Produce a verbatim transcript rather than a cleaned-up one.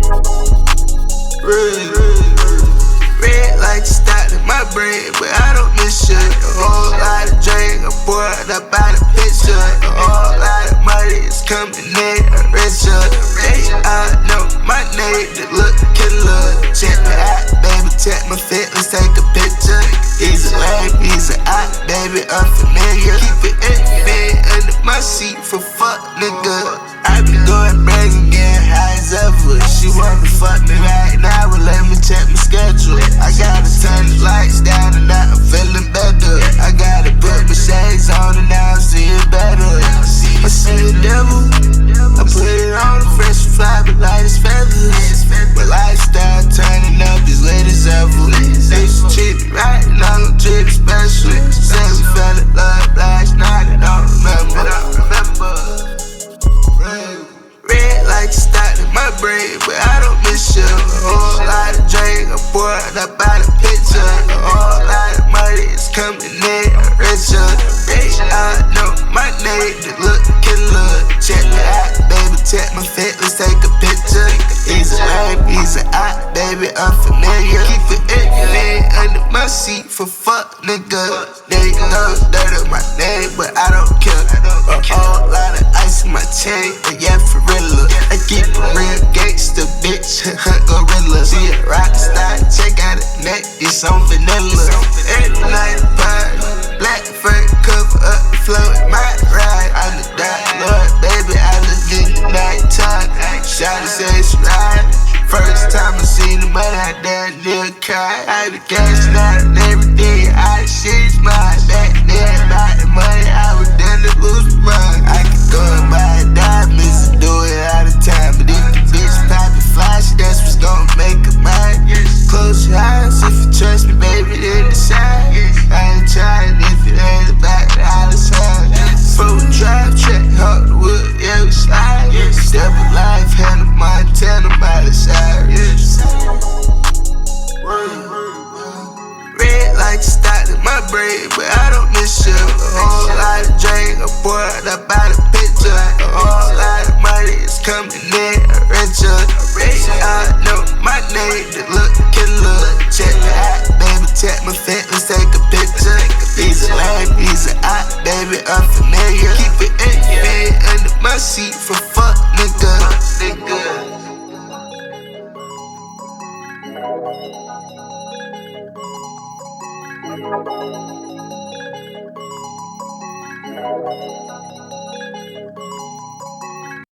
Red, red like you stopped in my brain, but I don't miss you. A whole lot of drink, I poured up out the picture. A whole lot of money is coming in, I'm richer. They all know my name, they look killer. Check me out, baby, check my fit, let's take a picture. He's a lame, he's a out, baby, unfamiliar. Keep it in bed under my seat for fuck, nigga. I be going brazen, getting high as ever. She wanna fuck me right now, well let me check my schedule. I gotta turn the lights down and now I'm feeling better. I gotta put my shades on and now I'm seeing better. I see the devil, I put it on the fresh fly, but light as feathers. My lifestyle turning up as late as ever. They should treat me right and I don't treat it special. Say we fell in love last night, I don't remember. I don't remember. Red like you stopped in my brain, but I don't miss you. A whole lot of drink, I poured up out the picture. A whole lot of money is coming in, I'm richer. They all know my name, they look killer. Check me out, baby, check my fit, let's take a picture. He's a lame, he's a out, baby, unfamiliar. Keep it in bed under my seat for fuck, nigga. They know dirt up my name, but I don't care. A whole lot of ice in my chain, but yeah, for real. I keep a real gangsta, bitch, gorilla. See a rock star, check out the neck, it's on vanilla. Every night party, black fur cover up the floor in my ride. I'm the dark lord, baby, I look in the night time. Shawty says she ride. First time I seen the money, I damn near cried. I be cashing out and everything, I shit's mine. Back then, about the money, I was down to lose my mind. I could go and buy diamonds and do it all the time, but if the bitch poppin' flash, that's what's gon' make her mine. Close your eyes if you trust me, baby, then decide. I ain't trying if it ain't about the dollar sign. Four drive, check, hold the wood, yeah, we slide. Step of life, Hannah Montana by the side. Red like you stopped in my brain, but I don't miss you. A whole lot of drink, I poured up out the picture. A whole lot of money is coming in, I'm richer. They all know my name, they look killer. Check me out, baby, check my fit, let's take a picture. He's a lame, he's a out, baby, unfamiliar. Keep it in bed under my seat for